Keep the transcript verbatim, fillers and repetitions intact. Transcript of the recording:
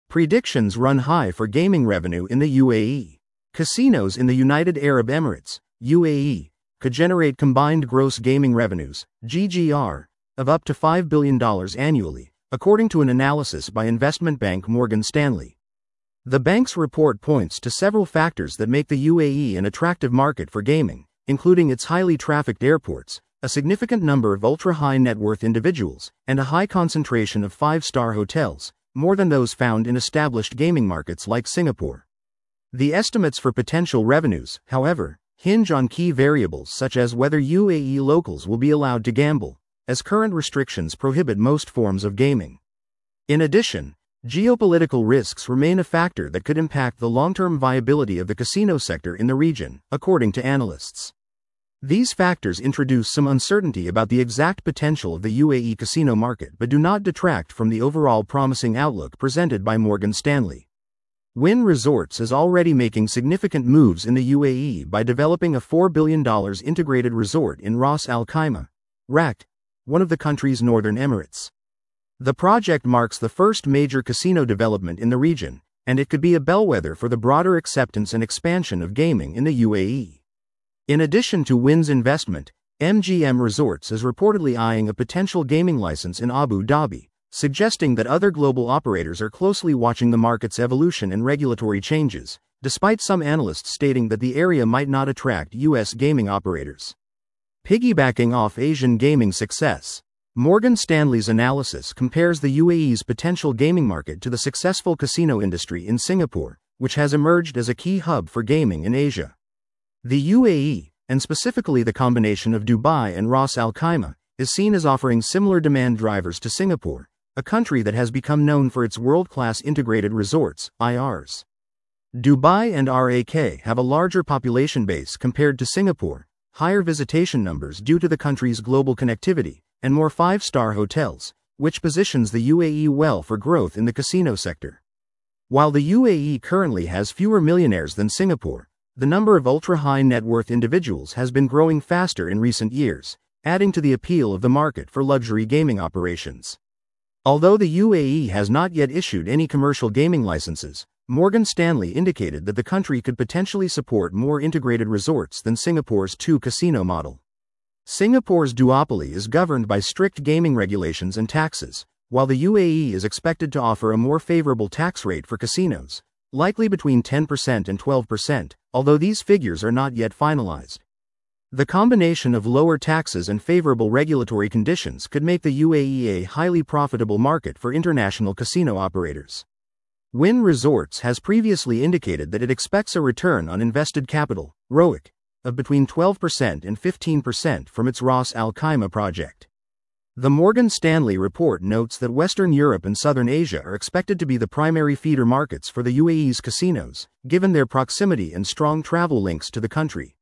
Predictions run high for gaming revenue in the U A E. Casinos in the United Arab Emirates, U A E, could generate combined gross gaming revenues, G G R, of up to five billion dollars annually, according to an analysis by investment bank Morgan Stanley. The bank's report points to several factors that make the U A E an attractive market for gaming, including its highly trafficked airports, a significant number of ultra-high net worth individuals, and a high concentration of five-star hotels, more than those found in established gaming markets like Singapore. The estimates for potential revenues, however, hinge on key variables such as whether U A E locals will be allowed to gamble, as current restrictions prohibit most forms of gaming. In addition, geopolitical risks remain a factor that could impact the long-term viability of the casino sector in the region, according to analysts. These factors introduce some uncertainty about the exact potential of the U A E casino market but do not detract from the overall promising outlook presented by Morgan Stanley. Wynn Resorts is already making significant moves in the U A E by developing a four billion dollars integrated resort in Ras Al Khaimah, R A K, one of the country's northern emirates. The project marks the first major casino development in the region, and it could be a bellwether for the broader acceptance and expansion of gaming in the U A E. In addition to Wynn's investment, M G M Resorts is reportedly eyeing a potential gaming license in Abu Dhabi, suggesting that other global operators are closely watching the market's evolution and regulatory changes, despite some analysts stating that the area might not attract U S gaming operators. Piggybacking off Asian gaming success, Morgan Stanley's analysis compares the U A E's potential gaming market to the successful casino industry in Singapore, which has emerged as a key hub for gaming in Asia. The U A E, and specifically the combination of Dubai and Ras Al Khaimah, is seen as offering similar demand drivers to Singapore, a country that has become known for its world-class integrated resorts, I Rs. Dubai and R A K have a larger population base compared to Singapore, higher visitation numbers due to the country's global connectivity, and more five-star hotels, which positions the U A E well for growth in the casino sector. While the U A E currently has fewer millionaires than Singapore, the number of ultra-high net worth individuals has been growing faster in recent years, adding to the appeal of the market for luxury gaming operations. Although the U A E has not yet issued any commercial gaming licenses, Morgan Stanley indicated that the country could potentially support more integrated resorts than Singapore's two-casino model. Singapore's duopoly is governed by strict gaming regulations and taxes, while the U A E is expected to offer a more favorable tax rate for casinos, likely between ten percent and twelve percent, although these figures are not yet finalized. The combination of lower taxes and favorable regulatory conditions could make the U A E a highly profitable market for international casino operators. Wynn Resorts has previously indicated that it expects a return on invested capital, R O I C, of between twelve percent and fifteen percent from its Ras Al Khaimah project. The Morgan Stanley report notes that Western Europe and Southern Asia are expected to be the primary feeder markets for the U A E's casinos, given their proximity and strong travel links to the country.